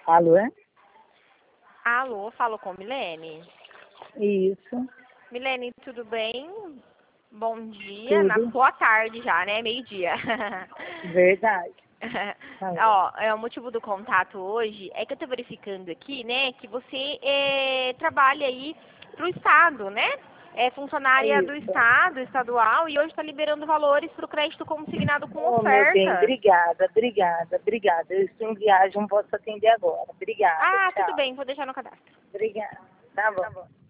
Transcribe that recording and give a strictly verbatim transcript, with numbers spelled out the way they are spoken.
Alô, é? Alô, falo com Milene. Isso, Milene, tudo bem? Bom dia, na tudo. boa tarde já, né? Meio-dia. Verdade. Tá bom. Ó, é, o motivo do contato hoje é que eu tô verificando aqui, né, que você é, trabalha aí pro Estado, né? É funcionária do Isso. Estado, estadual, e hoje está liberando valores para o crédito consignado com Oh, meu bem, ofertas. obrigada, obrigada, obrigada. Eu estou em viagem, não posso atender agora. Obrigada, Ah, tudo tchau. bem, vou deixar no cadastro. Obrigada. Tá bom.